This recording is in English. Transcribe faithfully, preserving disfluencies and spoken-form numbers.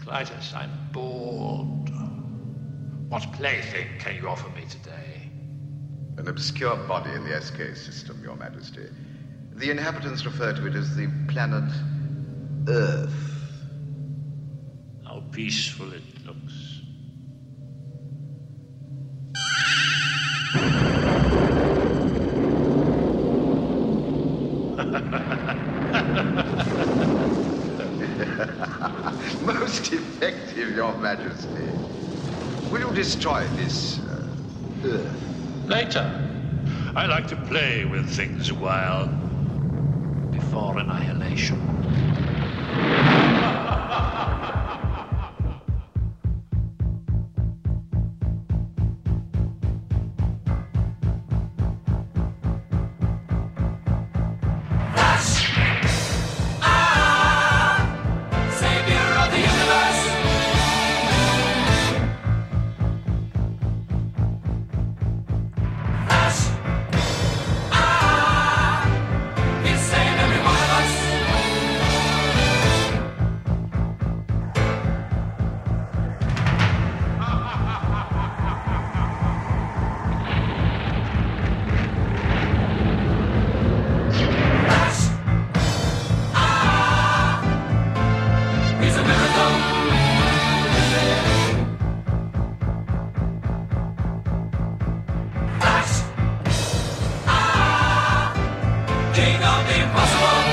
Clytus, I'm bored. What plaything can you offer me today? An obscure body in the S K system, Your Majesty. The inhabitants refer to it as the planet Earth. How peaceful it looks. Most effective, Your Majesty. Will you destroy this uh, Earth? Later. I like to play with things a while. Before annihilation. King of the impossible.